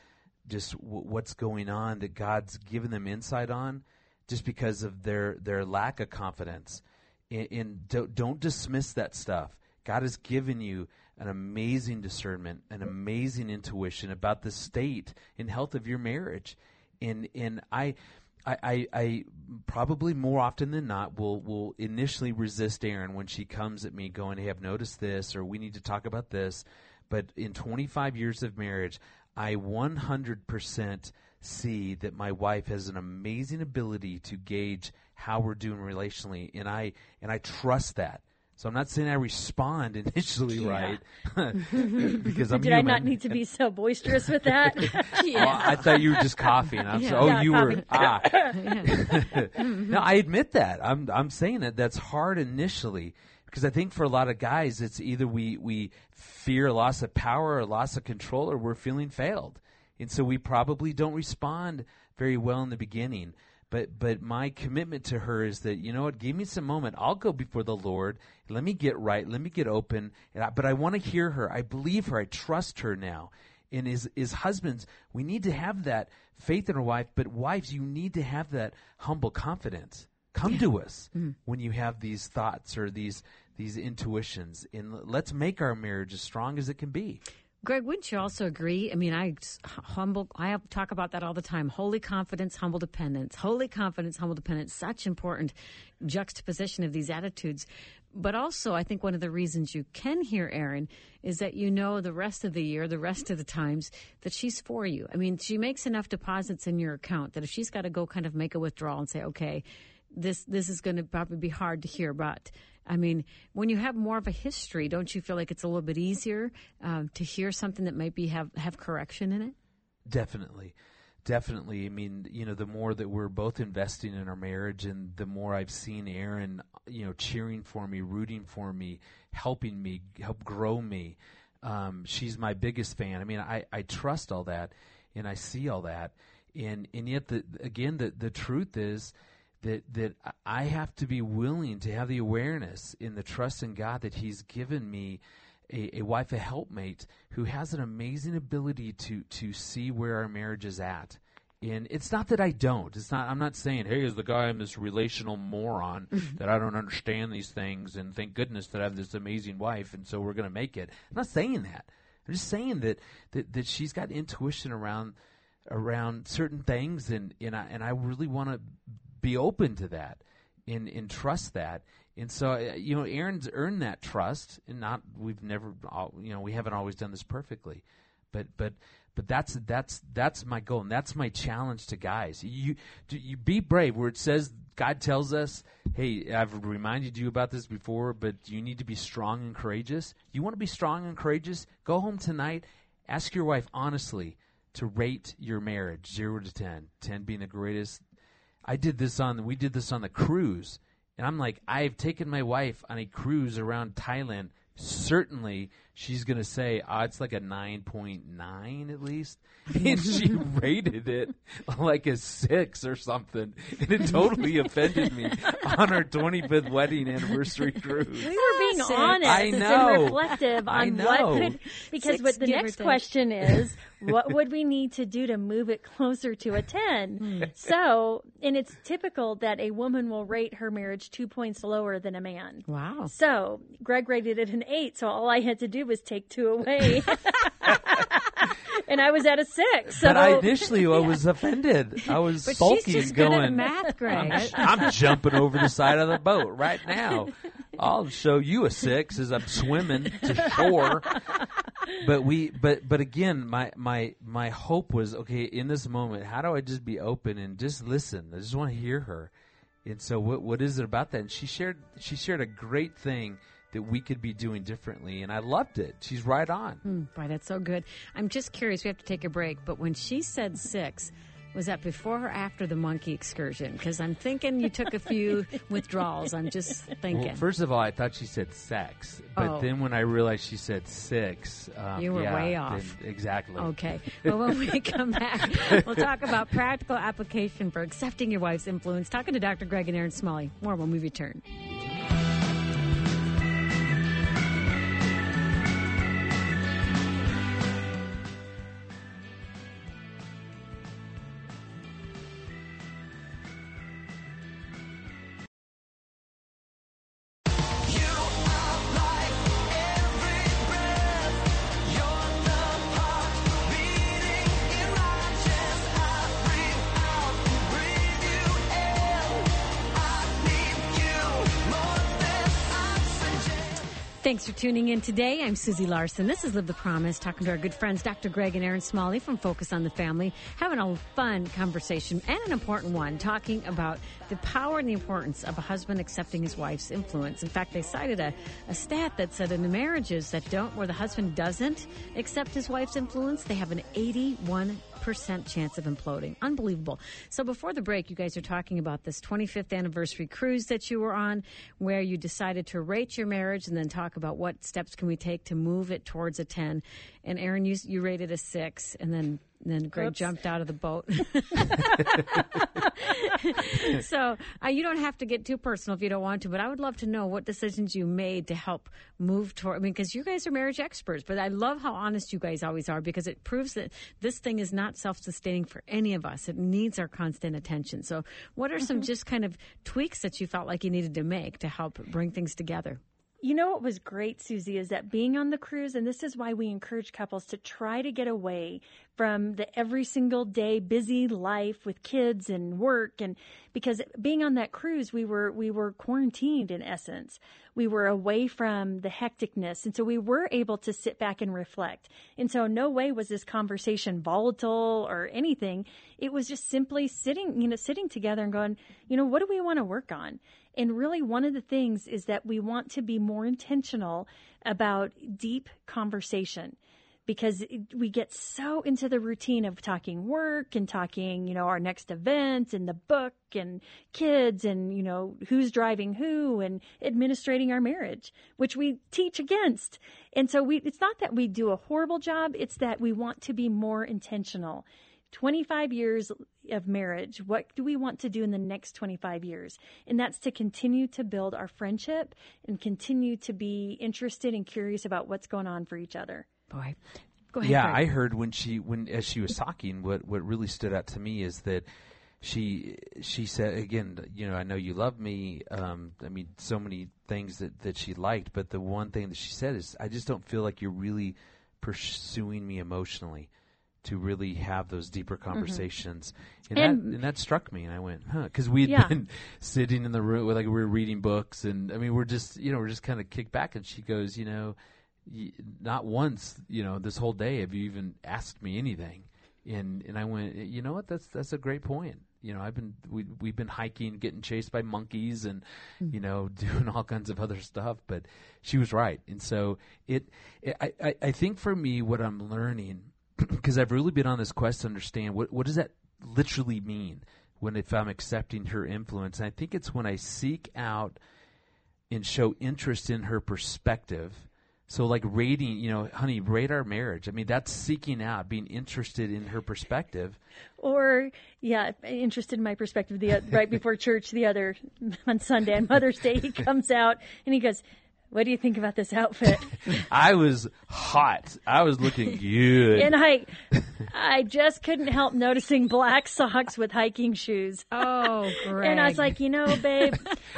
S2: just w- what's going on that God's given them insight on, just because of their their lack of confidence. And, and don't, don't dismiss that stuff. God has given you an amazing discernment, an amazing intuition about the state and health of your marriage. And and I, I, I, I probably more often than not will will initially resist Erin when she comes at me going, "Hey, I've noticed this," or "We need to talk about this." But in twenty-five years of marriage, I one hundred percent see that my wife has an amazing ability to gauge how we're doing relationally, and I and I trust that. So I'm not saying I respond initially
S3: Yeah.
S2: right, because I'm
S3: Did
S2: human.
S3: I not need to be so boisterous with that?
S2: Oh, I thought you were just coughing. I'm
S1: Yeah.
S2: so, oh,
S3: Yeah,
S2: you were.
S3: coughing.
S2: Ah. No, I admit that. I'm I'm saying that that's hard initially, because I think for a lot of guys, it's either we we fear loss of power or loss of control, or we're feeling failed, and so we probably don't respond very well in the beginning. But but my commitment to her is that, you know what, give me some moment. I'll go before the Lord. Let me get right. Let me get open. And I, but I want to hear her. I believe her. I trust her now. And as, as husbands, we need to have that faith in our wife. But wives, you need to have that humble confidence. Come yeah. to us mm-hmm. when you have these thoughts or these these intuitions. And let's make our marriage as strong as it can be.
S1: Greg, wouldn't you also agree? I mean, I humble. I have, talk about that all the time. Holy confidence, humble dependence. Holy confidence, humble dependence. Such important juxtaposition of these attitudes. But also, I think one of the reasons you can hear Erin is that you know the rest of the year, the rest of the times, that she's for you. I mean, she makes enough deposits in your account that if she's got to go kind of make a withdrawal and say, okay, this this is going to probably be hard to hear, but I mean, when you have more of a history, don't you feel like it's a little bit easier um, to hear something that might be have, have correction in it?
S2: Definitely. Definitely. I mean, you know, the more that we're both investing in our marriage and the more I've seen Erin, you know, cheering for me, rooting for me, helping me, help grow me. Um, she's my biggest fan. I mean, I, I trust all that and I see all that. And, and yet, the, again, the, the truth is, That that I have to be willing to have the awareness in the trust in God that He's given me a, a wife, a helpmate, who has an amazing ability to to see where our marriage is at. And it's not that I don't. It's not. I'm not saying, hey, as the guy, I'm this relational moron that I don't understand these things, and thank goodness that I have this amazing wife, and so we're going to make it. I'm not saying that. I'm just saying that that, that she's got intuition around around certain things, and and I and I really want to be open to that and, and trust that. And so, uh, you know, Erin's earned that trust, and not, we've never, all, you know, we haven't always done this perfectly, but, but, but that's, that's, that's my goal. And that's my challenge to guys. You, you be brave where it says, God tells us, hey, I've reminded you about this before, but you need to be strong and courageous. You want to be strong and courageous? Go home tonight. Ask your wife honestly to rate your marriage, zero to ten, ten being the greatest. I did this on, we did this on the cruise, and I'm like, I've taken my wife on a cruise around Thailand. Certainly, she's going to say, oh, it's like a nine point nine at least. And she rated it like a six or something. And it totally offended me on our twenty-fifth wedding anniversary cruise.
S3: We were being
S1: Six.
S3: honest
S2: I know.
S3: and reflective
S2: I
S3: on
S2: know.
S3: what could, because
S1: Six,
S3: what the
S1: give or
S3: next
S1: take.
S3: question is, what would we need to do to move it closer to a ten? So, and it's typical that a woman will rate her marriage two points lower than a man.
S1: Wow.
S3: So Greg rated it an eight, so all I had to do was take two away. And I was at a six. So.
S2: But I initially I was offended. I was
S1: But
S2: sulking,
S1: she's just
S2: going,
S1: good at math, Greg.
S2: I'm, I'm jumping over the side of the boat right now. I'll show you a six as I'm swimming to shore. But we, but but again, my my my hope was, okay, in this moment, how do I just be open and just listen? I just want to hear her. And so, what what is it about that? And she shared she shared a great thing that we could be doing differently, and I loved it. She's right on.
S1: Mm, boy, that's so good. I'm just curious. We have to take a break, but when she said six, was that before or after the monkey excursion? Because I'm thinking you took a few withdrawals. I'm just thinking.
S2: Well, first of all, I thought she said sex, but
S1: Oh.
S2: then when I realized she said six, um,
S1: You were
S2: yeah,
S1: way
S2: then-
S1: off.
S2: Exactly.
S1: Okay. Well, when we come back, we'll talk about practical application for accepting your wife's influence. Talking to Doctor Greg and Erin Smalley. More when we return. Thanks for tuning in today. I'm Susie Larson. This is Live the Promise, talking to our good friends, Doctor Greg and Aaron Smalley from Focus on the Family, having a fun conversation and an important one, talking about the power and the importance of a husband accepting his wife's influence. In fact, they cited a, a stat that said in the marriages that don't, where the husband doesn't accept his wife's influence, they have an eighty-one percent chance of imploding. Unbelievable. So before the break, you guys are talking about this twenty-fifth anniversary cruise that you were on, where you decided to rate your marriage and then talk about what steps can we take to move it towards a ten. And Aaron, you, you rated a six, and then and then Greg Oops. jumped out of the boat. So uh, you don't have to get too personal if you don't want to, but I would love to know what decisions you made to help move toward, I mean, because you guys are marriage experts, but I love how honest you guys always are, because it proves that this thing is not self-sustaining for any of us. It needs our constant attention. So what are some mm-hmm. just kind of tweaks that you felt like you needed to make to help bring things together?
S3: You know what was great, Susie, is that being on the cruise, and this is why we encourage couples to try to get away from the every single day busy life with kids and work, and because being on that cruise, we were we were quarantined in essence. We were away from the hecticness, and so we were able to sit back and reflect. And so no way was this conversation volatile or anything. It was just simply sitting, you know, sitting together and going, you know, what do we want to work on? And really one of the things is that we want to be more intentional about deep conversation, because we get so into the routine of talking work and talking, you know, our next event and the book and kids and, you know, who's driving who and administrating our marriage, which we teach against. And so we, it's not that we do a horrible job. It's that we want to be more intentional. twenty-five years of marriage, what do we want to do in the next twenty-five years? And that's to continue to build our friendship and continue to be interested and curious about what's going on for each other.
S1: Boy, go ahead.
S2: Yeah,
S1: Greg.
S2: I heard when she, when as she was talking, what what really stood out to me is that she she said, again, you know, I know you love me. Um, I mean, so many things that, that she liked, but the one thing that she said is, I just don't feel like you're really pursuing me emotionally to really have those deeper conversations. Mm-hmm. And, and, that, and that struck me, and I went, huh, because we'd yeah. been sitting in the room, like we were reading books, and I mean, we're just, you know, we're just kind of kicked back, and she goes, you know, y- not once, you know, this whole day have you even asked me anything. And and I went, you know what, that's that's a great point. You know, I've been, we, we've been hiking, getting chased by monkeys and, mm-hmm. you know, doing all kinds of other stuff, but she was right. And so it, it I, I, I think for me, what I'm learning, because I've really been on this quest to understand what what does that literally mean when if I'm accepting her influence. And I think it's when I seek out and show interest in her perspective. So like rating, you know, honey, rate our marriage. I mean, that's seeking out, being interested in her perspective.
S3: Or, yeah, interested in my perspective. The right before church the other, on Sunday, on Mother's Day, he comes out and he goes, what do you think about this outfit?
S2: I was hot. I was looking good.
S3: And I I just couldn't help noticing black socks with hiking shoes.
S1: Oh, great.
S3: And I was like, you know, babe,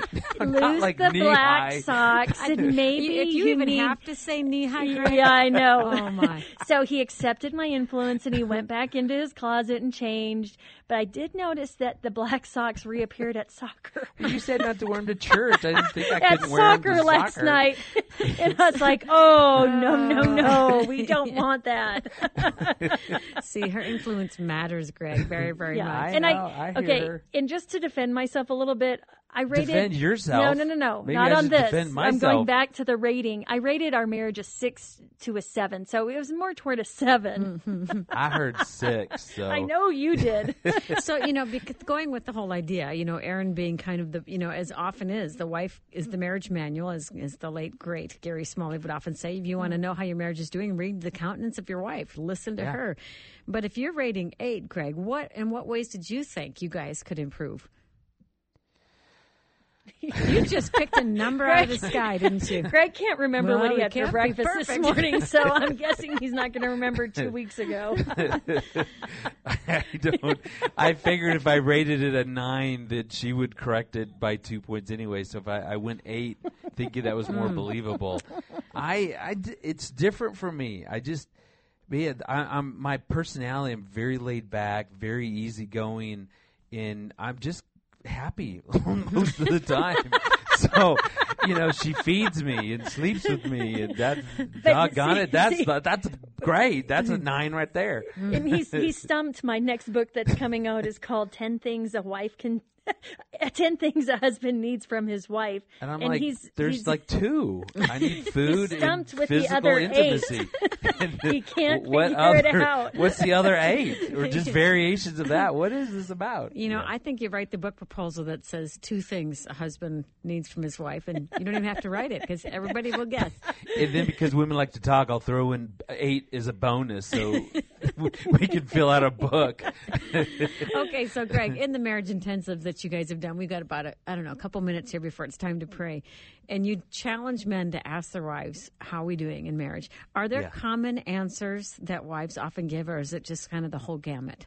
S3: lose
S2: like
S3: the black
S2: knee-high.
S3: socks and maybe
S1: If you,
S3: you
S1: even
S3: need...
S1: have to say knee-high, Greg.
S3: Yeah, I know.
S1: Oh, my.
S3: So he accepted my influence and he went back into his closet and changed. But I did notice that the black socks reappeared at soccer.
S2: Well, you said not to wear them to church. I didn't think I
S3: at
S2: couldn't wear them to
S3: soccer last
S2: soccer.
S3: night. And I was like, oh, no, no, no. We don't want that.
S1: See, her influence matters, Greg, very, very
S3: yeah.
S1: much.
S2: I
S3: and
S2: know,
S3: I,
S2: I hear
S3: okay,
S2: her.
S3: and just to defend myself a little bit, I rated...
S2: Defend yourself?
S3: No, no, no, no.
S2: Maybe
S3: Not
S2: I
S3: on
S2: should
S3: this.
S2: defend
S3: I'm going
S2: myself.
S3: back to the rating. I rated our marriage a six to a seven, so it was more toward a seven.
S2: I heard six. So.
S3: I know you did.
S1: So, you know, because going with the whole idea, you know, Aaron being kind of the, you know, as often is, the wife is the marriage manual, as, as the late, great Gary Smalley would often say. If you want to know how your marriage is doing, read the countenance of your wife. Listen to
S2: Yeah.
S1: her. But if you're rating eight, Greg, what in what ways did you think you guys could improve? You just picked a number out of the sky, didn't you?
S3: Greg can't remember
S1: Well,
S3: what he
S1: it
S3: had for
S1: can't be
S3: breakfast this
S1: perfect.
S3: morning, so I'm guessing he's not going to remember two weeks ago.
S2: I don't. I figured if I rated it a nine, that she would correct it by two points anyway. So if I, I went eight, thinking that was more believable, I, I d- it's different for me. I just, man, I, I'm my personality. I'm very laid back, very easygoing, and I'm just happy most of the time. So, you know, she feeds me and sleeps with me, and that, doggone
S3: see,
S2: it, that's
S3: see.
S2: that's great. That's a nine right there.
S3: And he's he stumped my next book that's coming out is called ten Things a Wife Can ten Things a Husband Needs from His Wife.
S2: And I'm
S3: and
S2: like,
S3: he's,
S2: there's
S3: he's,
S2: like two. I need food and
S3: stumped with the
S2: physical
S3: other
S2: intimacy.
S3: He can't
S2: what
S3: figure
S2: other,
S3: it out.
S2: What's the other eight? Or just variations of that? What is this about?
S1: You know,
S2: Yeah.
S1: I think you write the book proposal that says two things a husband needs from his wife, and you don't even have to write it because everybody will guess.
S2: And then because women like to talk, I'll throw in eight as a bonus so we can fill out a book.
S1: Okay, so Greg, in the marriage intensives that you guys have done, we've got about, a, I don't know, a couple minutes here before it's time to pray. And you challenge men to ask their wives, how are we doing in marriage? Are there
S2: Yeah.
S1: common answers that wives often give, or is it just kind of the whole gamut?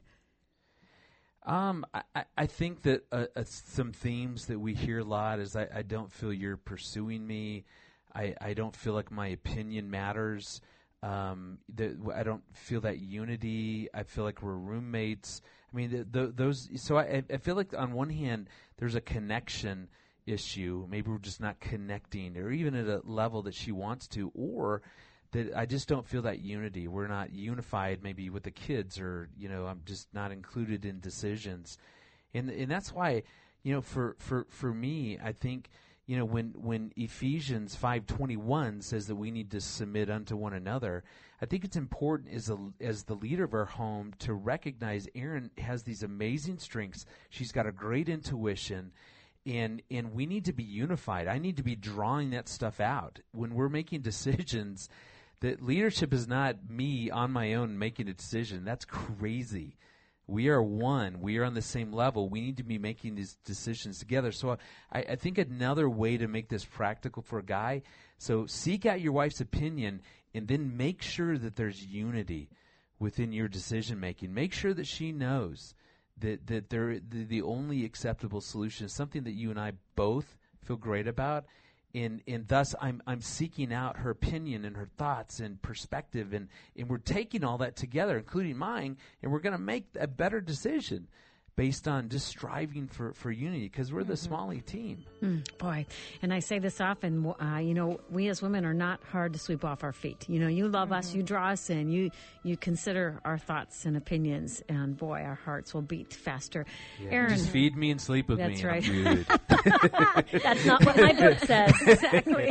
S2: Um, I- I, I think that uh, uh, some themes that we hear a lot is I, I don't feel you're pursuing me. I, I don't feel like my opinion matters. Um, the, I don't feel that unity. I feel like we're roommates. I mean, the, the, those. So I, I feel like on one hand, there's a connection issue. Maybe we're just not connecting, or even at a level that she wants to, or that I just don't feel that unity. We're not unified, maybe with the kids, or you know, I'm just not included in decisions, and and that's why, you know, for for for me, I think. You know, when, when Ephesians five twenty-one says that we need to submit unto one another, I think it's important as a, as the leader of our home to recognize Erin has these amazing strengths. She's got a great intuition, and and we need to be unified. I need to be drawing that stuff out. When we're making decisions, that leadership is not me on my own making a decision. That's crazy. We are one. We are on the same level. We need to be making these decisions together. So I, I think another way to make this practical for a guy, so seek out your wife's opinion and then make sure that there's unity within your decision making. Make sure that she knows that, that they're, the, the only acceptable solution is something that you and I both feel great about. And and thus I'm I'm seeking out her opinion and her thoughts and perspective, and, and we're taking all that together, including mine, and we're going to make a better decision based on just striving for, for unity, because we're the Smalley team.
S1: Mm, boy, and I say this often, uh, you know, we as women are not hard to sweep off our feet. You know, you love mm-hmm. us, you draw us in, you you consider our thoughts and opinions, and boy, our hearts will beat faster.
S2: Yeah.
S1: Erin,
S2: just feed me and sleep with
S1: that's
S2: me.
S1: Right.
S2: I'm good.
S3: That's not what my book says.
S1: Exactly.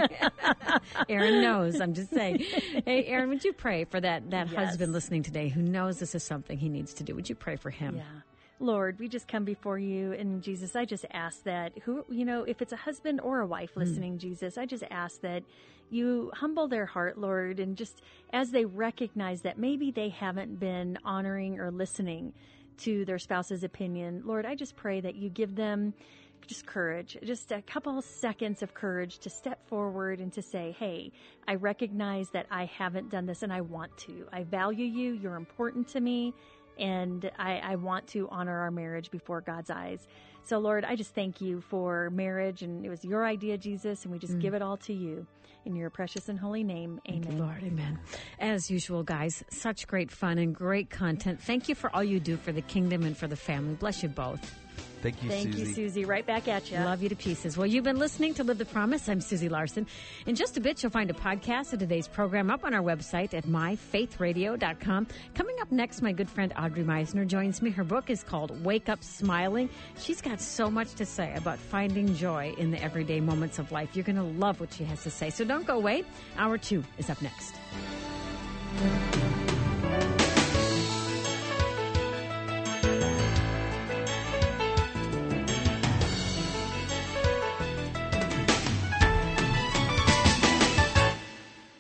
S1: Erin knows. I'm just saying. Hey, Erin, would you pray for that, that
S3: Yes.
S1: husband listening today who knows this is something he needs to do? Would you pray for him?
S3: Yeah. Lord, we just come before you, and Jesus, I just ask that who, you know, if it's a husband or a wife listening, mm. Jesus, I just ask that you humble their heart, Lord, and just as they recognize that maybe they haven't been honoring or listening to their spouse's opinion, Lord, I just pray that you give them just courage, just a couple seconds of courage to step forward and to say, hey, I recognize that I haven't done this and I want to. I value you. You're important to me. And I, I want to honor our marriage before God's eyes. So, Lord, I just thank you for marriage. And it was your idea, Jesus, and we just mm. give it all to you. In your precious and holy name, amen.
S1: Thank you, Lord, amen. As usual, guys, such great fun and great content. Thank you for all you do for the kingdom and for the family. Bless you both.
S2: Thank you,
S3: Thank
S2: Susie.
S3: you, Susie. Right back at you.
S1: Love you to pieces. Well, you've been listening to Live the Promise. I'm Susie Larson. In just a bit, you'll find a podcast of today's program up on our website at my faith radio dot com. Coming up next, my good friend Audrey Meisner joins me. Her book is called Wake Up Smiling. She's got so much to say about finding joy in the everyday moments of life. You're going to love what she has to say. So don't go away. Hour two is up next.